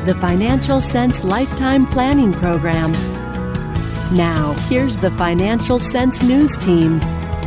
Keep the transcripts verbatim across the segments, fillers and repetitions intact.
the Financial Sense Lifetime Planning Program. Now, here's the Financial Sense News Team.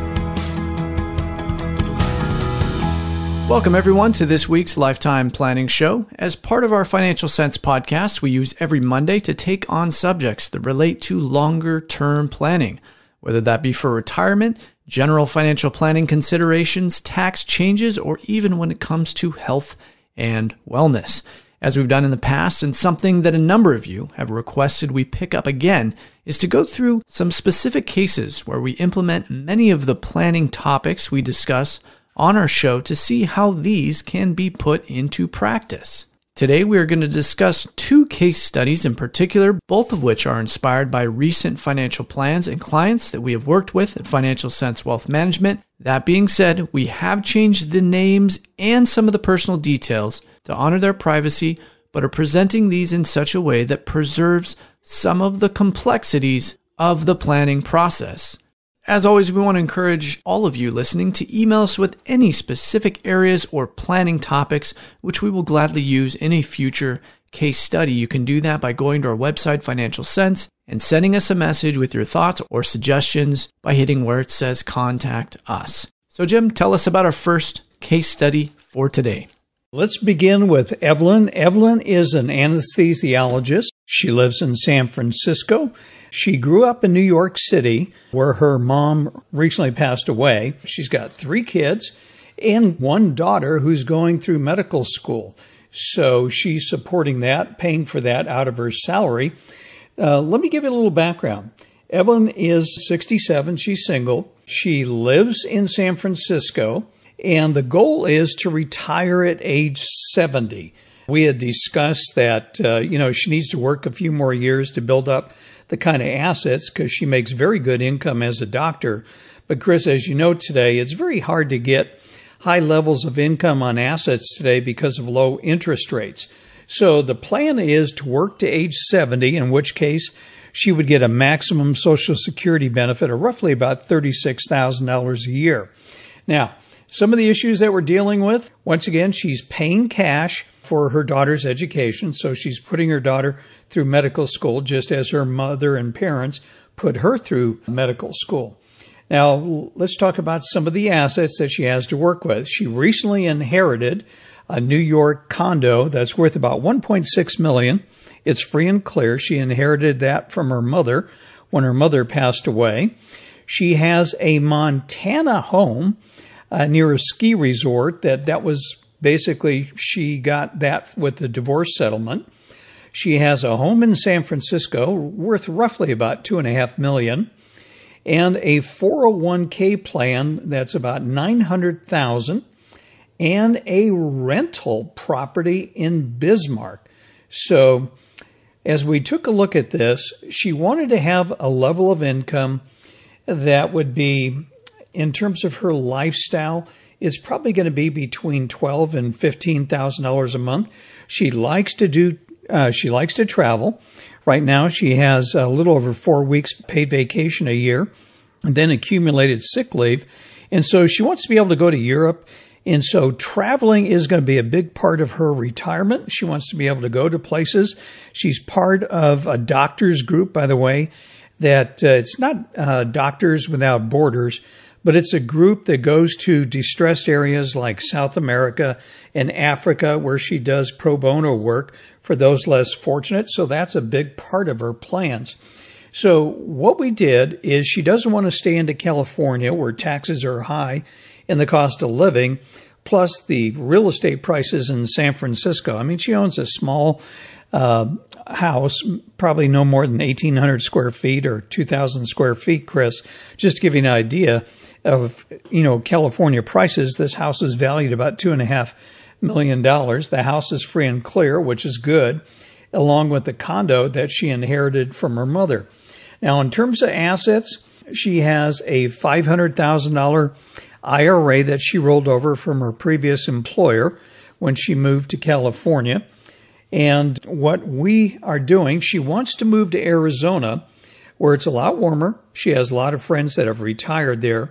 Welcome, everyone, to this week's Lifetime Planning Show. As part of our Financial Sense podcast, we use every Monday to take on subjects that relate to longer-term planning, whether that be for retirement, general financial planning considerations, tax changes, or even when it comes to health and wellness. As we've done in the past, and something that a number of you have requested we pick up again, is to go through some specific cases where we implement many of the planning topics we discuss on our show to see how these can be put into practice. Today, we are going to discuss two case studies in particular, both of which are inspired by recent financial plans and clients that we have worked with at Financial Sense Wealth Management. That being said, we have changed the names and some of the personal details to honor their privacy, but are presenting these in such a way that preserves some of the complexities of the planning process. As always, we want to encourage all of you listening to email us with any specific areas or planning topics, which we will gladly use in a future case study. You can do that by going to our website, Financial Sense, and sending us a message with your thoughts or suggestions by hitting where it says Contact Us. So, Jim, tell us about our first case study for today. Let's begin with Evelyn. Evelyn is an anesthesiologist. She lives in San Francisco. She grew up in New York City, where her mom recently passed away. She's got three kids and one daughter who's going through medical school. So she's supporting that, paying for that out of her salary. Uh, let me give you a little background. Evelyn is sixty-seven. She's single. She lives in San Francisco, and the goal is to retire at age seventy. We had discussed that, uh, you know, she needs to work a few more years to build up the kind of assets because she makes very good income as a doctor. But Chris, as you know today, it's very hard to get high levels of income on assets today because of low interest rates. So the plan is to work to age seventy, in which case she would get a maximum Social Security benefit of roughly about thirty-six thousand dollars a year. Now, some of the issues that we're dealing with, once again, she's paying cash for her daughter's education. So she's putting her daughter through medical school, just as her mother and parents put her through medical school. Now, let's talk about some of the assets that she has to work with. She recently inherited a New York condo that's worth about one point six million dollars. It's free and clear. She inherited that from her mother when her mother passed away. She has a Montana home uh, near a ski resort that that was basically, she got that with the divorce settlement. She has a home in San Francisco worth roughly about two and a half million, and a four oh one k plan that's about nine hundred thousand, and a rental property in Bismarck. So, as we took a look at this, she wanted to have a level of income that would be, in terms of her lifestyle, it's probably going to be between twelve thousand dollars and fifteen thousand dollars a month. She likes to do, uh, she likes to travel. Right now, she has a little over four weeks paid vacation a year, and then accumulated sick leave. And so she wants to be able to go to Europe. And so traveling is going to be a big part of her retirement. She wants to be able to go to places. She's part of a doctors group, by the way, that uh, it's not uh, Doctors Without Borders, but it's a group that goes to distressed areas like South America and Africa, where she does pro bono work for those less fortunate. So that's a big part of her plans. So what we did is, she doesn't want to stay into California where taxes are high and the cost of living, plus the real estate prices in San Francisco. I mean, she owns a small uh, house, probably no more than eighteen hundred square feet or two thousand square feet, Chris. Just to give you an idea of, you know, California prices, this house is valued about two and a half million dollars. The house is free and clear, which is good, along with the condo that she inherited from her mother. Now, in terms of assets, she has a five hundred thousand dollars I R A that she rolled over from her previous employer when she moved to California. And what we are doing, she wants to move to Arizona, where it's a lot warmer. She has a lot of friends that have retired there.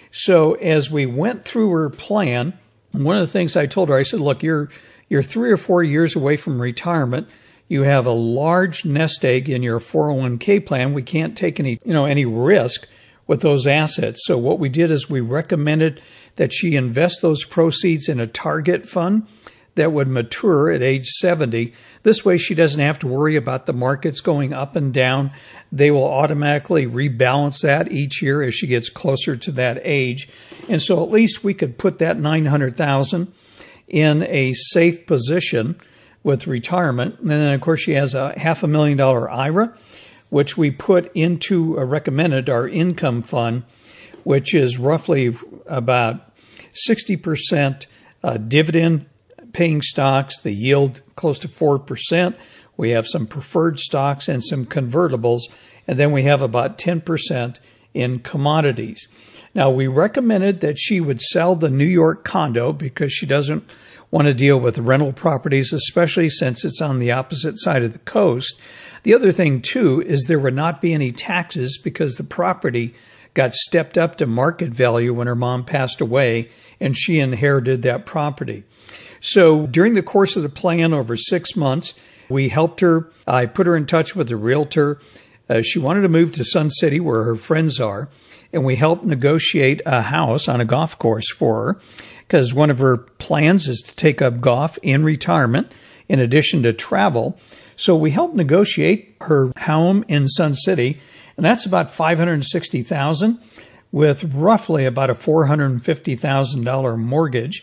So as we went through her plan, one of the things I told her, I said, look, you're you're three or four years away from retirement. you have a large nest egg in your four oh one k plan. We can't take any, you know, any risk with those assets. So what we did is we recommended that she invest those proceeds in a target fund that would mature at age seventy. This way she doesn't have to worry about the markets going up and down. They will automatically rebalance that each year as she gets closer to that age. And so at least we could put that nine hundred thousand dollars in a safe position with retirement. And then, of course, she has a half a million dollar I R A, which we put into a recommended our income fund, which is roughly about sixty percent uh, dividend paying stocks, the yield close to four percent. We have some preferred stocks and some convertibles, and then we have about ten percent in commodities. Now, we recommended that she would sell the New York condo because she doesn't want to deal with rental properties, especially since it's on the opposite side of the coast. The other thing, too, is there would not be any taxes because the property got stepped up to market value when her mom passed away, and she inherited that property. So during the course of the plan over six months, we helped her. I put her in touch with a realtor. Uh, she wanted to move to Sun City where her friends are, and we helped negotiate a house on a golf course for her because one of her plans is to take up golf in retirement in addition to travel. So we helped negotiate her home in Sun City, and that's about five hundred sixty thousand dollars with roughly about a four hundred fifty thousand dollars mortgage.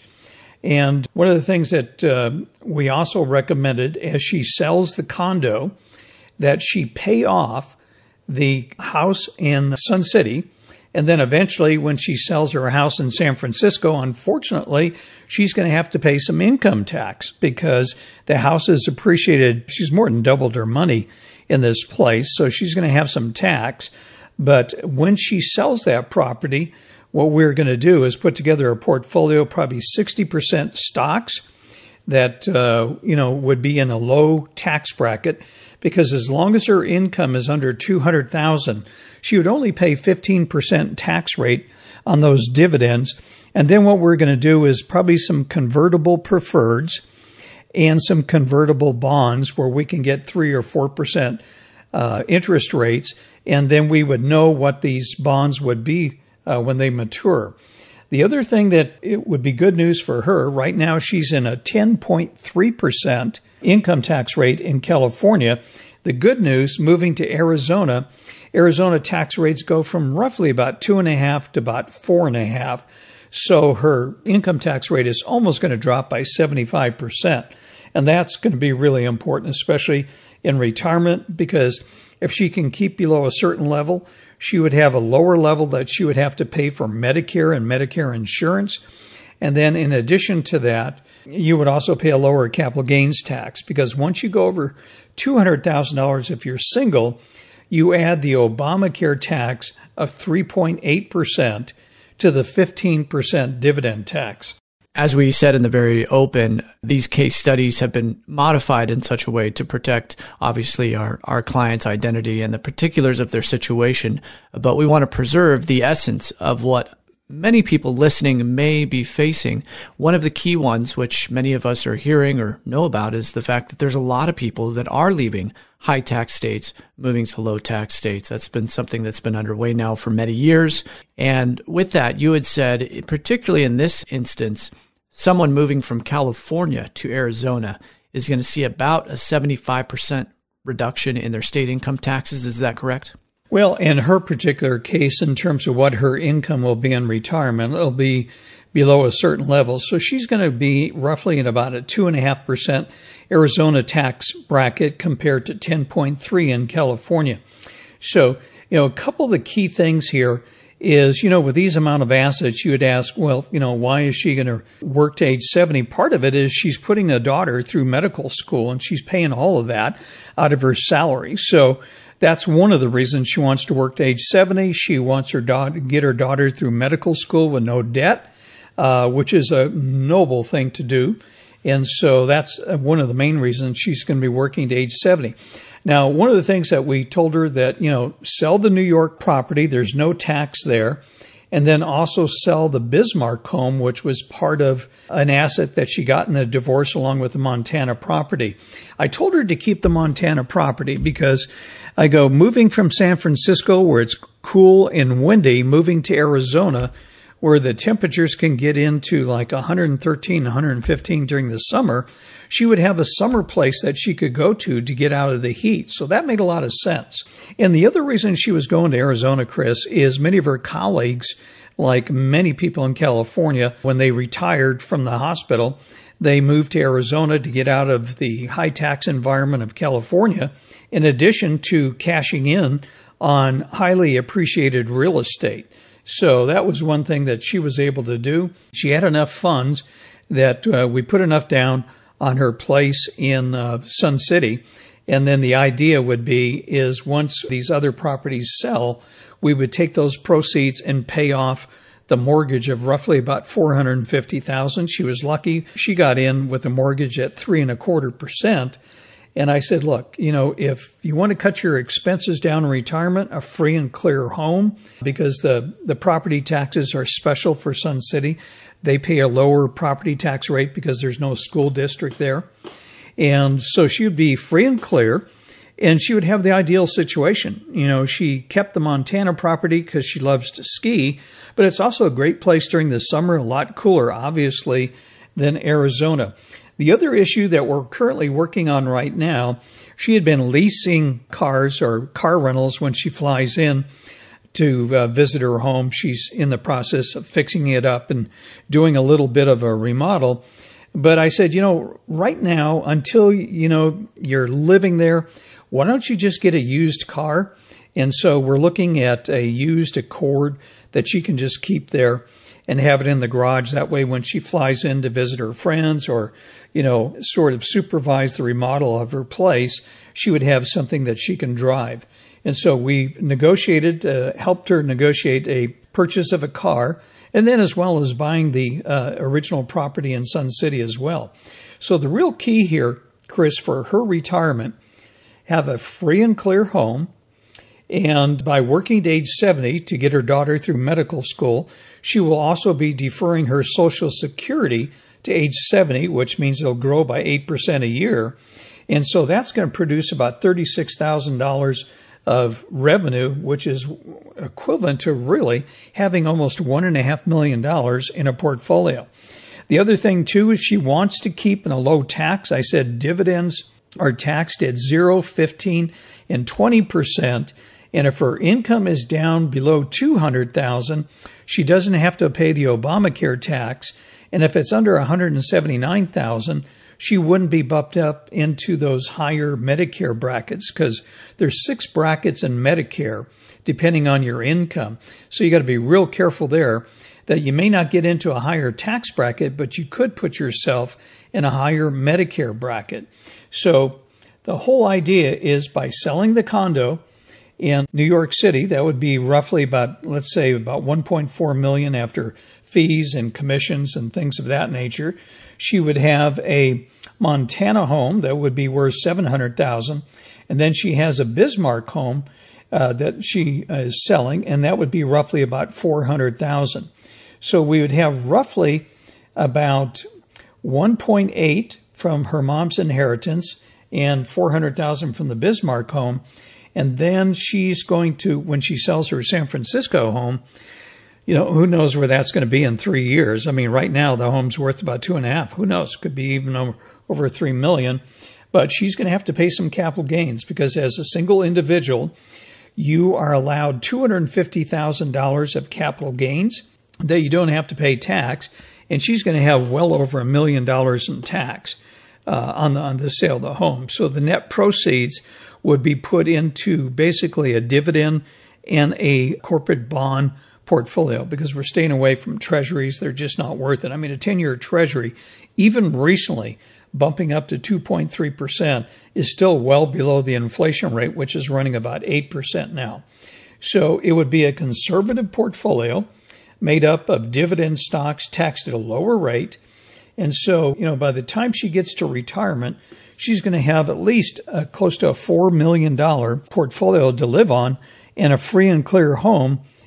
And one of the things that uh, we also recommended as she sells the condo, that she pay off the house in Sun City. And then eventually when she sells her house in San Francisco, unfortunately, she's going to have to pay some income tax because the house is appreciated. She's more than doubled her money in this place, so she's going to have some tax. But when she sells that property, what we're going to do is put together a portfolio, probably sixty percent stocks that, uh, you know, would be in a low tax bracket, because as long as her income is under two hundred thousand dollars, she would only pay fifteen percent tax rate on those dividends. And then what we're going to do is probably some convertible preferreds and some convertible bonds where we can get three or four percent uh, interest rates. And then we would know what these bonds would be uh, when they mature. The other thing that it would be good news for her, right now she's in a ten point three percent income tax rate in California. The good news, moving to Arizona, Arizona tax rates go from roughly about two and a half to about four and a half. So her income tax rate is almost going to drop by seventy-five percent. And that's going to be really important, especially in retirement, because if she can keep below a certain level, she would have a lower level that she would have to pay for Medicare and Medicare insurance. And then in addition to that, you would also pay a lower capital gains tax, because once you go over two hundred thousand dollars if you're single, you add the Obamacare tax of three point eight percent to the fifteen percent dividend tax. As we said in the very open, these case studies have been modified in such a way to protect, obviously, our, our client's identity and the particulars of their situation. But we want to preserve the essence of what many people listening may be facing. One of the key ones, which many of us are hearing or know about, is the fact that there's a lot of people that are leaving high tax states, moving to low tax states. That's been something that's been underway now for many years. And with that, you had said, particularly in this instance, someone moving from California to Arizona is going to see about a seventy-five percent reduction in their state income taxes. Is that correct? Well, in her particular case, in terms of what her income will be in retirement, it'll be below a certain level. So she's going to be roughly in about a two point five percent Arizona tax bracket compared to ten point three in California. So, you know, a couple of the key things here is, you know, with these amount of assets, you would ask, well, you know, why is she going to work to age seventy? Part of it is she's putting a daughter through medical school, and she's paying all of that out of her salary. So that's one of the reasons she wants to work to age seventy. She wants her daughter, get her daughter through medical school with no debt, uh, which is a noble thing to do. And so that's one of the main reasons she's going to be working to age seventy. Now, one of the things that we told her that, you know, sell the New York property. There's no tax there. and then also sell the Bismarck home, which was part of an asset that she got in the divorce along with the Montana property. I told her to keep the Montana property because I go, moving from San Francisco where it's cool and windy, moving to Arizona where the temperatures can get into like one hundred thirteen, one hundred fifteen during the summer, she would have a summer place that she could go to to get out of the heat. So that made a lot of sense. And the other reason she was going to Arizona, Chris, is many of her colleagues, like many people in California, when they retired from the hospital, they moved to Arizona to get out of the high tax environment of California, in addition to cashing in on highly appreciated real estate. So that was one thing that she was able to do. She had enough funds that uh, we put enough down on her place in uh, Sun City. And then the idea would be is once these other properties sell, we would take those proceeds and pay off the mortgage of roughly about four hundred fifty thousand dollars. She was lucky. She got in with a mortgage at three and a quarter percent. And I said, look, you know, if you want to cut your expenses down in retirement, a free and clear home, because the, the property taxes are special for Sun City. They pay a lower property tax rate because there's no school district there. And so she would be free and clear, and she would have the ideal situation. You know, she kept the Montana property because she loves to ski, but it's also a great place during the summer, a lot cooler, obviously, than Arizona. The other issue that we're currently working on right now, she had been leasing cars or car rentals when she flies in to uh, visit her home. She's in the process of fixing it up and doing a little bit of a remodel. But I said, you know, right now, until, you know, you're living there, why don't you just get a used car? And so we're looking at a used Accord that she can just keep there and have it in the garage. That way, when she flies in to visit her friends or, you know, sort of supervise the remodel of her place, she would have something that she can drive. And so we negotiated, uh, helped her negotiate a purchase of a car, and then as well as buying the uh, original property in Sun City as well. So the real key here, Chris, for her retirement, have a free and clear home. And by working to age seventy to get her daughter through medical school, she will also be deferring her Social Security to age seventy, which means it'll grow by eight percent a year. And so that's going to produce about thirty-six thousand dollars of revenue, which is equivalent to really having almost one point five million dollars in a portfolio. The other thing, too, is she wants to keep in a low tax. I said dividends are taxed at zero, fifteen, and twenty percent. And if her income is down below two hundred thousand dollars, she doesn't have to pay the Obamacare tax. And if it's under one hundred seventy-nine thousand dollars, she wouldn't be bumped up into those higher Medicare brackets because there's six brackets in Medicare depending on your income. So you got to be real careful there that you may not get into a higher tax bracket, but you could put yourself in a higher Medicare bracket. So the whole idea is by selling the condo in New York City, that would be roughly about, let's say, about one point four million dollars after fees and commissions and things of that nature. She would have a Montana home that would be worth seven hundred thousand dollars. And then she has a Bismarck home uh, that she uh, is selling, and that would be roughly about four hundred thousand dollars. So we would have roughly about one point eight from her mom's inheritance and four hundred thousand dollars from the Bismarck home. And then she's going to, when she sells her San Francisco home, you know, who knows where that's going to be in three years. I mean, right now the home's worth about two and a half. Who knows? Could be even over, over three million. But she's going to have to pay some capital gains because as a single individual, you are allowed two hundred fifty thousand dollars of capital gains that you don't have to pay tax. And she's going to have well over a million dollars in tax uh, on the, on the sale of the home. So the net proceeds would be put into basically a dividend and a corporate bond portfolio because we're staying away from treasuries. They're just not worth it. I mean, a ten-year treasury, even recently bumping up to two point three percent, is still well below the inflation rate, which is running about eight percent now. So it would be a conservative portfolio made up of dividend stocks taxed at a lower rate. And so, you know, by the time she gets to retirement, she's going to have at least a, close to a four million dollars portfolio to live on and a free and clear home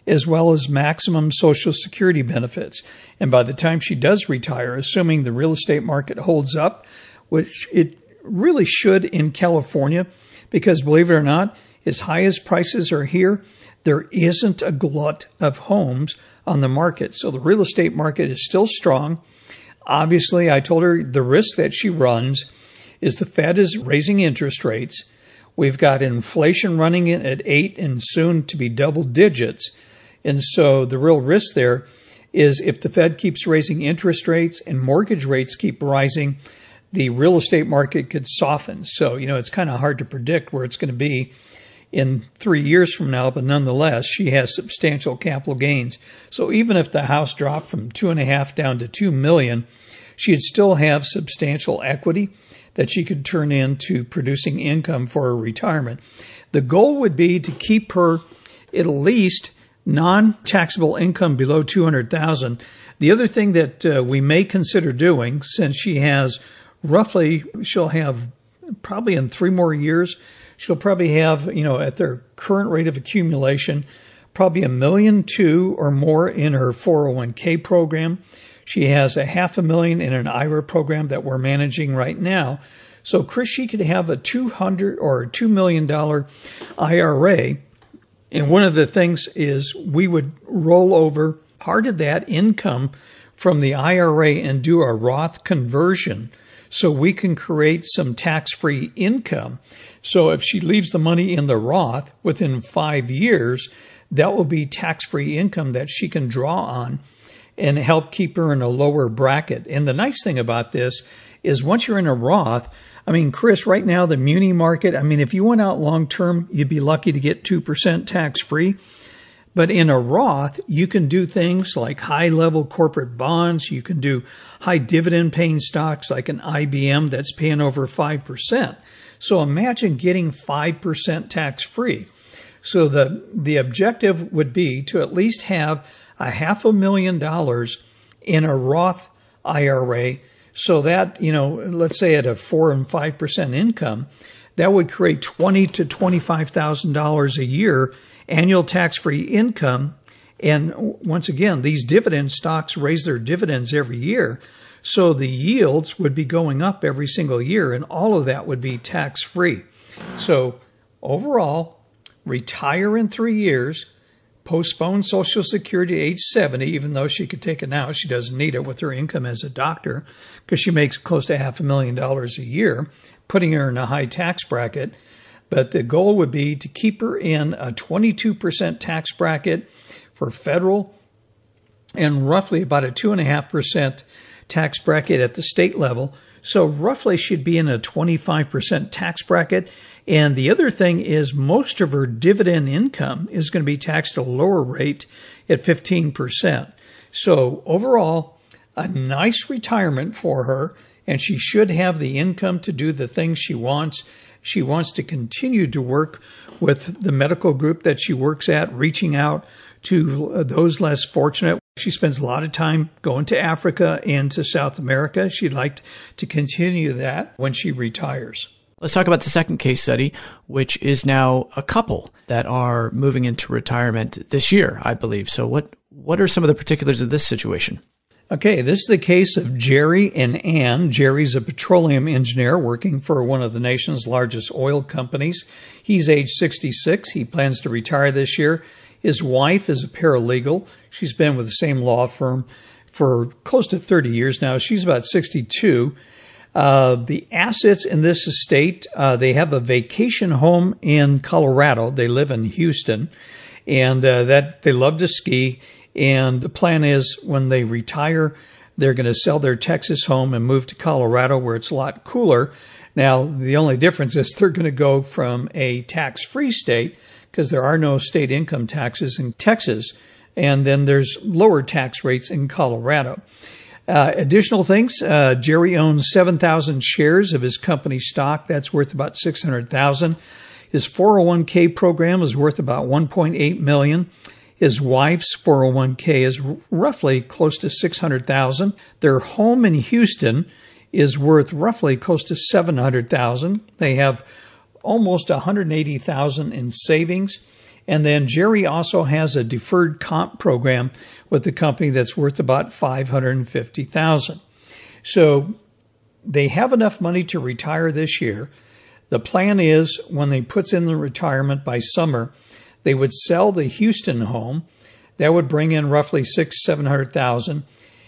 as well as maximum Social Security benefits. And by the time she does retire, assuming the real estate market holds up, which it really should in California, because believe it or not, as high as prices are here, there isn't a glut of homes on the market. So the real estate market is still strong. Obviously, I told her the risk that she runs is the Fed is raising interest rates. We've got inflation running in at eight and soon to be double digits. And so the real risk there is if the Fed keeps raising interest rates and mortgage rates keep rising, the real estate market could soften. So, you know, it's kind of hard to predict where it's going to be in three years from now, but nonetheless, she has substantial capital gains. So even if the house dropped from two and a half down to two million, she'd still have substantial equity that she could turn into producing income for her retirement. The goal would be to keep her at least non-taxable income below two hundred thousand dollars. The other thing that uh, we may consider doing, since she has roughly, she'll have probably in three more years, she'll probably have, you know, at their current rate of accumulation, probably a million two or more in her four oh one k program. She has a half a million in an I R A program that we're managing right now. So, Chris, she could have a two hundred or two million dollars I R A. And one of the things is we would roll over part of that income from the I R A and do a Roth conversion so we can create some tax-free income. So if she leaves the money in the Roth within five years, that will be tax-free income that she can draw on and help keep her in a lower bracket. And the nice thing about this is once you're in a Roth, I mean, Chris, right now, the muni market, I mean, if you went out long-term, you'd be lucky to get two percent tax-free. But in a Roth, you can do things like high-level corporate bonds. You can do high dividend-paying stocks like an I B M that's paying over five percent. So imagine getting five percent tax-free. So the, the objective would be to at least have a half a million dollars in a Roth I R A so that, you know, let's say at a four and five percent income, that would create twenty to twenty-five thousand dollars a year annual tax-free income. And once again, these dividend stocks raise their dividends every year. So the yields would be going up every single year, and all of that would be tax-free. So overall, retire in three years, postpone Social Security to age seventy, even though she could take it now. She doesn't need it with her income as a doctor because she makes close to half a million dollars a year, putting her in a high tax bracket. But the goal would be to keep her in a twenty-two percent tax bracket for federal and roughly about a two point five percent tax bracket at the state level. So roughly she'd be in a twenty-five percent tax bracket. And the other thing is most of her dividend income is going to be taxed at a lower rate at fifteen percent. So overall, a nice retirement for her, and she should have the income to do the things she wants. She wants to continue to work with the medical group that she works at, reaching out to those less fortunate. She spends a lot of time going to Africa and to South America. She'd like to continue that when she retires. Let's talk about the second case study, which is now a couple that are moving into retirement this year, I believe. So what, what are some of the particulars of this situation? Okay, this is the case of Jerry and Ann. Jerry's a petroleum engineer working for one of the nation's largest oil companies. He's age sixty-six. He plans to retire this year. His wife is a paralegal. She's been with the same law firm for close to thirty years now. She's about sixty-two. Uh, the assets in this estate, uh, they have a vacation home in Colorado. They live in Houston, and uh, that they love to ski. And the plan is when they retire, they're going to sell their Texas home and move to Colorado where it's a lot cooler. Now, the only difference is they're going to go from a tax-free state because there are no state income taxes in Texas, and then there's lower tax rates in Colorado. Uh, additional things, uh, Jerry owns seven thousand shares of his company stock. That's worth about six hundred thousand dollars. His four oh one k program is worth about one point eight million dollars. His wife's four oh one k is r- roughly close to six hundred thousand dollars. Their home in Houston is worth roughly close to seven hundred thousand dollars. They have almost one hundred eighty thousand dollars in savings. And then Jerry also has a deferred comp program with the company that's worth about five hundred fifty thousand dollars. So they have enough money to retire this year. The plan is when they puts in the retirement by summer, they would sell the Houston home. That would bring in roughly six, seven hundred thousand,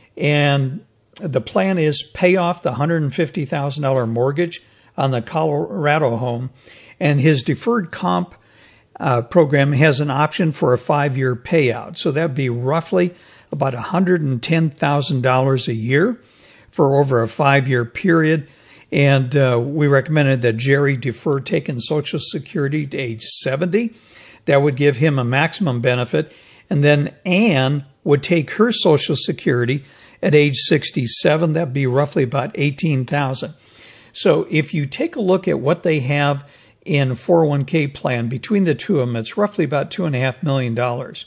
and the plan is pay off the one hundred fifty thousand dollars mortgage on the Colorado home, and his deferred comp uh, program has an option for a five-year payout. So that'd be roughly about one hundred ten thousand dollars a year for over a five-year period. And uh, we recommended that Jerry defer taking Social Security to age seventy. That would give him a maximum benefit. And then Ann would take her Social Security at age sixty-seven. That'd be roughly about eighteen thousand dollars. So if you take a look at what they have in four oh one k plan, between the two of them, it's roughly about two point five million dollars.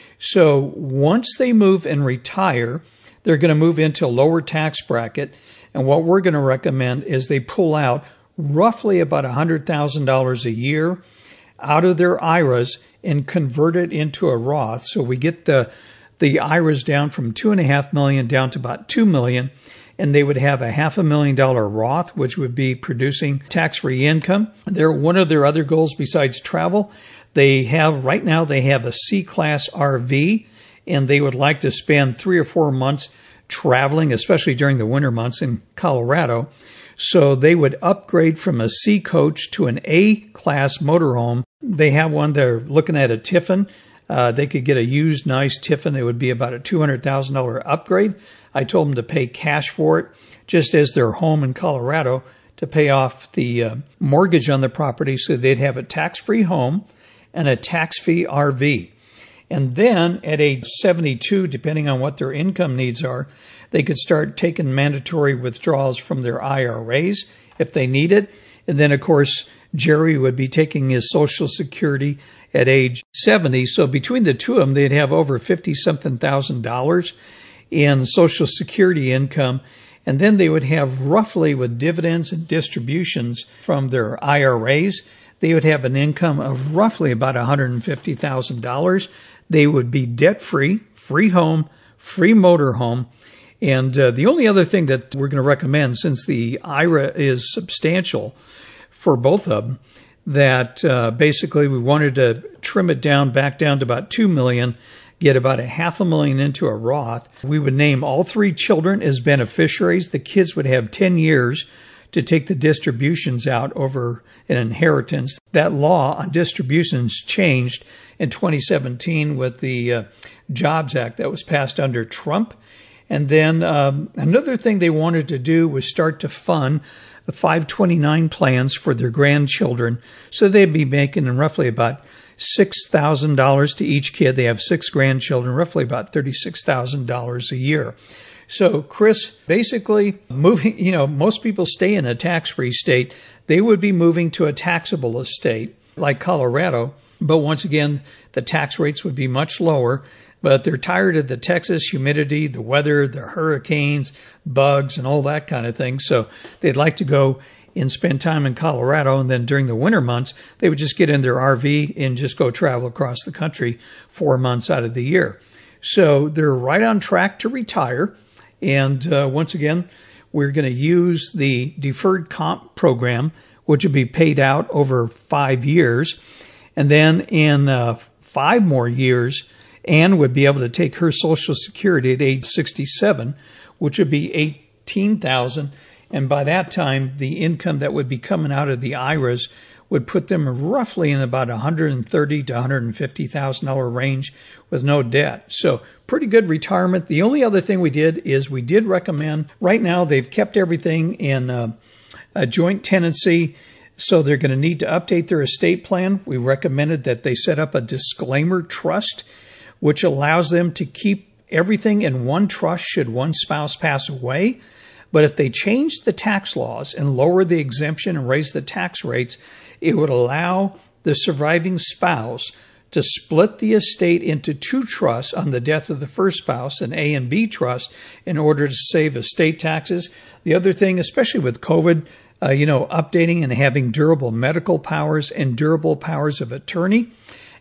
So once they move and retire, they're going to move into a lower tax bracket. And what we're going to recommend is they pull out roughly about one hundred thousand dollars a year out of their I R As and convert it into a Roth. So we get the the I R As down from two and a half million down to about two million, and they would have a half a million dollar Roth, which would be producing tax-free income. They're one of their other goals besides travel. They have right now they have a C-Class R V, and they would like to spend three or four months traveling, especially during the winter months in Colorado. So they would upgrade from a C coach to an A-class motorhome. They have one, they're looking at a Tiffin. Uh, they could get a used, nice Tiffin. It would be about a two hundred thousand dollars upgrade. I told them to pay cash for it, just as their home in Colorado, to pay off the uh, mortgage on the property so they'd have a tax-free home and a tax-free R V. And then at age seventy-two, depending on what their income needs are, they could start taking mandatory withdrawals from their I R As if they need it. And then, of course, Jerry would be taking his Social Security at age seventy. So between the two of them, they'd have over fifty-something thousand dollars in Social Security income. And then they would have roughly, with dividends and distributions from their I R As, they would have an income of roughly about one hundred fifty thousand dollars. They would be debt-free, free home, free motorhome. And uh, the only other thing that we're going to recommend, since the I R A is substantial for both of them, that uh, basically we wanted to trim it down back down to about two million dollars, get about a half a million into a Roth. We would name all three children as beneficiaries. The kids would have ten years to take the distributions out over an inheritance. That law on distributions changed in twenty seventeen with the uh, Jobs Act that was passed under Trump. And then um, another thing they wanted to do was start to fund the five twenty-nine plans for their grandchildren. So they'd be making roughly about six thousand dollars to each kid. They have six grandchildren, roughly about thirty-six thousand dollars a year. So, Chris, basically moving, you know, most people stay in a tax-free state. They would be moving to a taxable estate like Colorado. But once again, the tax rates would be much lower. But they're tired of the Texas humidity, the weather, the hurricanes, bugs, and all that kind of thing. So they'd like to go and spend time in Colorado. And then during the winter months, they would just get in their R V and just go travel across the country four months out of the year. So they're right on track to retire. And uh, once again, we're going to use the deferred comp program, which will be paid out over five years. And then in uh, five more years, Ann would be able to take her Social Security at age sixty-seven, which would be eighteen thousand dollars. And by that time, the income that would be coming out of the I R As would put them roughly in about one hundred thirty thousand dollars to one hundred fifty thousand dollars range with no debt. So pretty good retirement. The only other thing we did is we did recommend, right now they've kept everything in uh, a joint tenancy, so they're going to need to update their estate plan. We recommended that they set up a disclaimer trust, which allows them to keep everything in one trust should one spouse pass away. But if they change the tax laws and lower the exemption and raise the tax rates, it would allow the surviving spouse to split the estate into two trusts on the death of the first spouse, an A and B trust, in order to save estate taxes. The other thing, especially with COVID, uh, you know, updating and having durable medical powers and durable powers of attorney,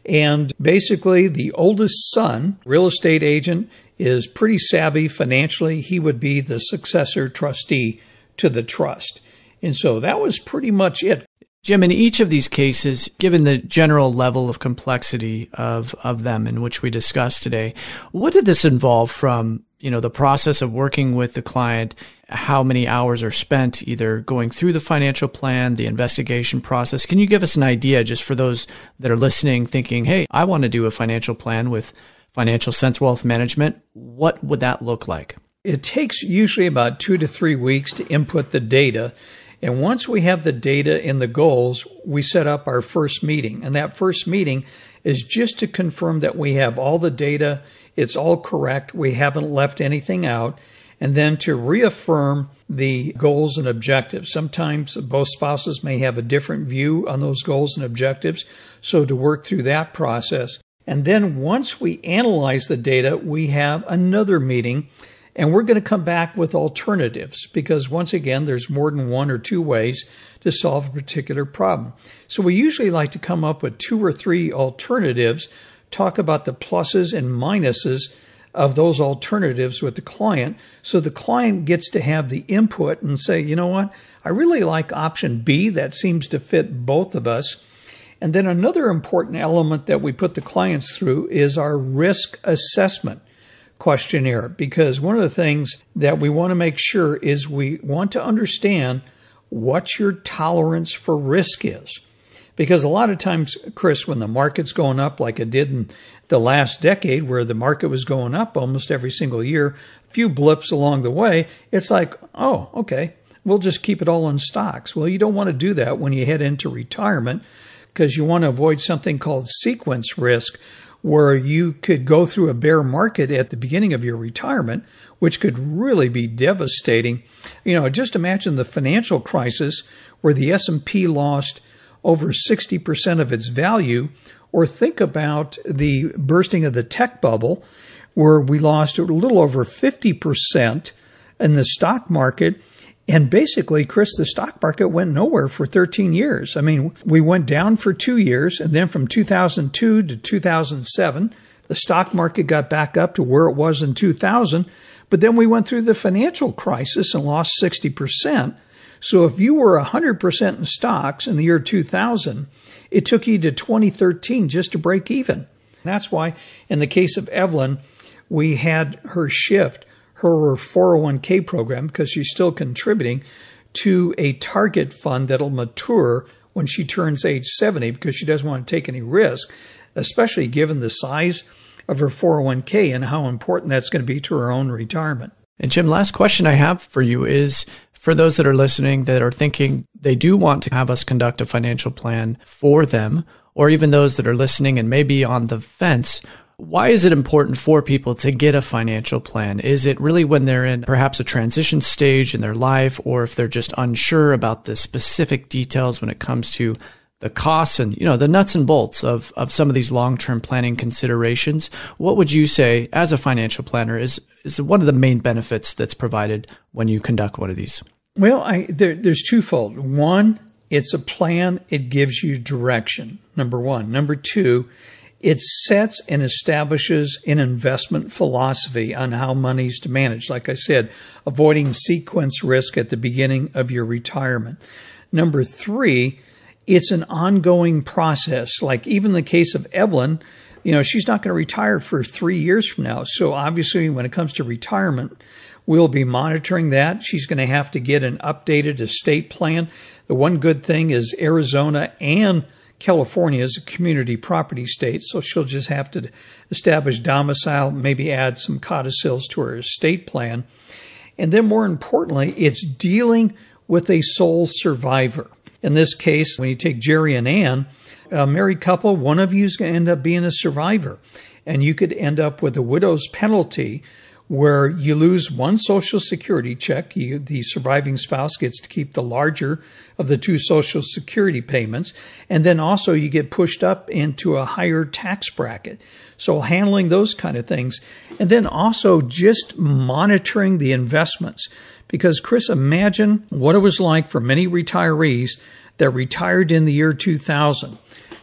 And basically, the oldest son, real estate agent, is pretty savvy financially. He would be the successor trustee to the trust. And so that was pretty much it. Jim, in each of these cases, given the general level of complexity of, of them in which we discussed today, what did this involve from, you know, the process of working with the client, how many hours are spent either going through the financial plan, the investigation process? Can you give us an idea just for those that are listening thinking, hey, I want to do a financial plan with Financial Sense Wealth Management? What would that look like? It takes usually about two to three weeks to input the data. And once we have the data and the goals, we set up our first meeting. And that first meeting is just to confirm that we have all the data, it's all correct, we haven't left anything out, and then to reaffirm the goals and objectives. Sometimes both spouses may have a different view on those goals and objectives, so to work through that process. And then once we analyze the data, we have another meeting. And we're going to come back with alternatives because, once again, there's more than one or two ways to solve a particular problem. So we usually like to come up with two or three alternatives, talk about the pluses and minuses of those alternatives with the client, so the client gets to have the input and say, you know what, I really like option B. That seems to fit both of us. And then another important element that we put the clients through is our risk assessment questionnaire, because one of the things that we want to make sure is we want to understand what your tolerance for risk is. Because a lot of times, Chris, when the market's going up like it did in the last decade, where the market was going up almost every single year, a few blips along the way, it's like, oh, okay, we'll just keep it all in stocks. Well, you don't want to do that when you head into retirement, because you want to avoid something called sequence risk, where you could go through a bear market at the beginning of your retirement, which could really be devastating. You know, just imagine the financial crisis where the S and P lost over sixty percent of its value, or think about the bursting of the tech bubble where we lost a little over fifty percent in the stock market. And basically, Chris, the stock market went nowhere for thirteen years. I mean, we went down for two years, and then from two thousand two to two thousand seven, the stock market got back up to where it was in two thousand. But then we went through the financial crisis and lost sixty percent. So if you were one hundred percent in stocks in the year two thousand, it took you to twenty thirteen just to break even. That's why, in the case of Evelyn, we had her shift her four oh one k program, because she's still contributing, to a target fund that'll mature when she turns age seventy, because she doesn't want to take any risk, especially given the size of her four oh one k and how important that's going to be to her own retirement. And Jim, last question I have for you is, for those that are listening that are thinking they do want to have us conduct a financial plan for them, or even those that are listening and maybe on the fence, why is it important for people to get a financial plan? Is it really when they're in perhaps a transition stage in their life, or if they're just unsure about the specific details when it comes to the costs and, you know, the nuts and bolts of, of some of these long-term planning considerations? What would you say as a financial planner is, is one of the main benefits that's provided when you conduct one of these? Well, I, there, there's twofold. One, it's a plan. It gives you direction, number one. Number two, it sets and establishes an investment philosophy on how money's to manage. Like I said, avoiding sequence risk at the beginning of your retirement. Number three, it's an ongoing process. Like even the case of Evelyn, you know, she's not going to retire for three years from now. So obviously when it comes to retirement, we'll be monitoring that. She's going to have to get an updated estate plan. The one good thing is Arizona and California is a community property state, so she'll just have to establish domicile, maybe add some codicils to her estate plan. And then more importantly, it's dealing with a sole survivor. In this case, when you take Jerry and Ann, a married couple, one of you is going to end up being a survivor. And you could end up with a widow's penalty where you lose one Social Security check. You, the surviving spouse gets to keep the larger of the two Social Security payments. And then also you get pushed up into a higher tax bracket. So handling those kind of things. And then also just monitoring the investments. Because, Chris, imagine what it was like for many retirees that retired in the year two thousand.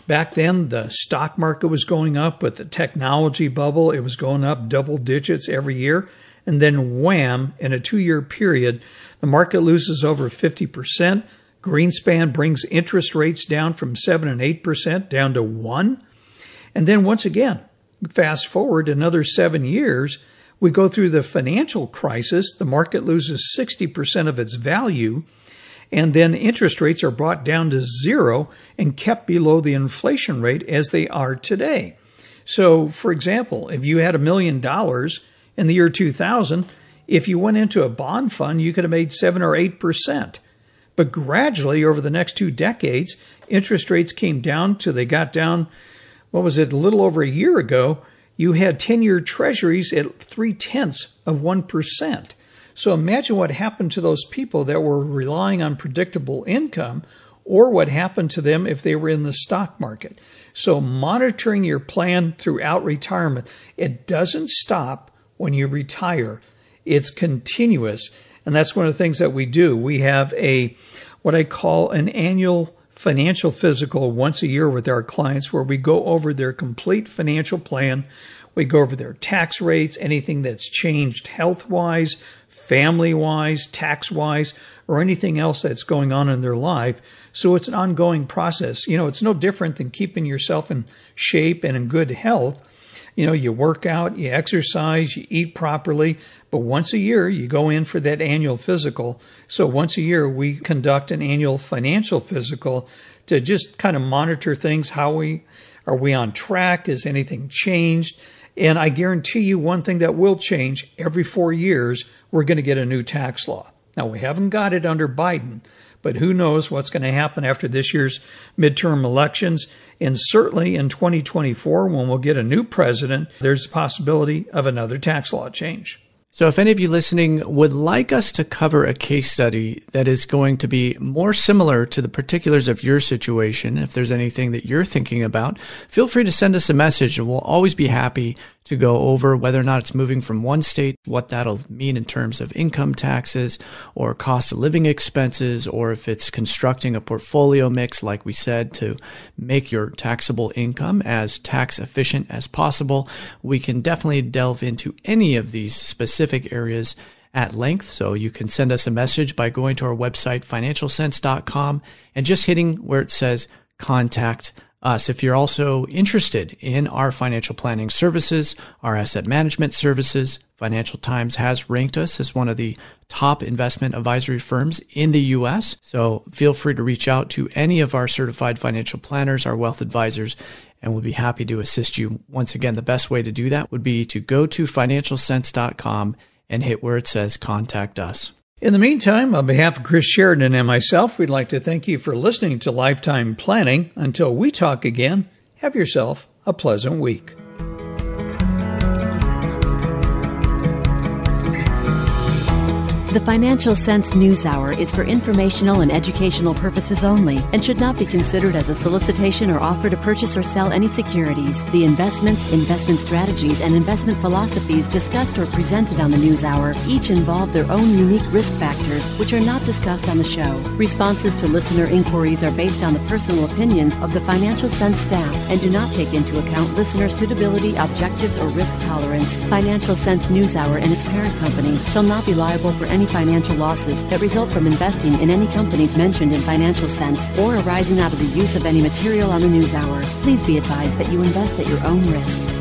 Back then, the stock market was going up with the technology bubble. It was going up double digits every year. And then wham, in a two-year period, the market loses over fifty percent. Greenspan brings interest rates down from seven and eight percent down to one. And then once again, fast forward another seven years, we go through the financial crisis. The market loses sixty percent of its value. And then interest rates are brought down to zero and kept below the inflation rate as they are today. So, for example, if you had a million dollars in the year two thousand, if you went into a bond fund, you could have made seven or eight percent. But gradually, over the next two decades, interest rates came down till they got down, what was it, a little over a year ago, you had ten-year treasuries at three-tenths of one percent. So imagine what happened to those people that were relying on predictable income, or what happened to them if they were in the stock market. So monitoring your plan throughout retirement, it doesn't stop when you retire. It's continuous. And that's one of the things that we do. We have a, what I call an annual financial physical once a year with our clients, where we go over their complete financial plan. We go over their tax rates, anything that's changed health-wise, family-wise, tax-wise, or anything else that's going on in their life. So it's an ongoing process. You know, it's no different than keeping yourself in shape and in good health. You know, you work out, you exercise, you eat properly, but once a year you go in for that annual physical. So once a year we conduct an annual financial physical to just kind of monitor things. How we are we on track? Is anything changed? And I guarantee you one thing that will change: every four years, we're going to get a new tax law. Now, we haven't got it under Biden, but who knows what's going to happen after this year's midterm elections. And certainly in twenty twenty-four, when we'll get a new president, there's a possibility of another tax law change. So if any of you listening would like us to cover a case study that is going to be more similar to the particulars of your situation, if there's anything that you're thinking about, feel free to send us a message, and we'll always be happy to go over whether or not it's moving from one state, what that'll mean in terms of income taxes or cost of living expenses, or if it's constructing a portfolio mix, like we said, to make your taxable income as tax efficient as possible. We can definitely delve into any of these specific areas at length. So you can send us a message by going to our website, financial sense dot com, and just hitting where it says contact us. If you're also interested in our financial planning services, our asset management services, Financial Times has ranked us as one of the top investment advisory firms in the U S. So feel free to reach out to any of our certified financial planners, our wealth advisors, and we'll be happy to assist you. Once again, the best way to do that would be to go to financial sense dot com and hit where it says contact us. In the meantime, on behalf of Chris Sheridan and myself, we'd like to thank you for listening to Lifetime Planning. Until we talk again, have yourself a pleasant week. The Financial Sense News Hour is for informational and educational purposes only and should not be considered as a solicitation or offer to purchase or sell any securities. The investments, investment strategies, and investment philosophies discussed or presented on the News Hour each involve their own unique risk factors, which are not discussed on the show. Responses to listener inquiries are based on the personal opinions of the Financial Sense staff and do not take into account listener suitability, objectives, or risk tolerance. Financial Sense News Hour and its parent company shall not be liable for any financial losses that result from investing in any companies mentioned in Financial Sense or arising out of the use of any material on the News Hour. Please be advised that you invest at your own risk.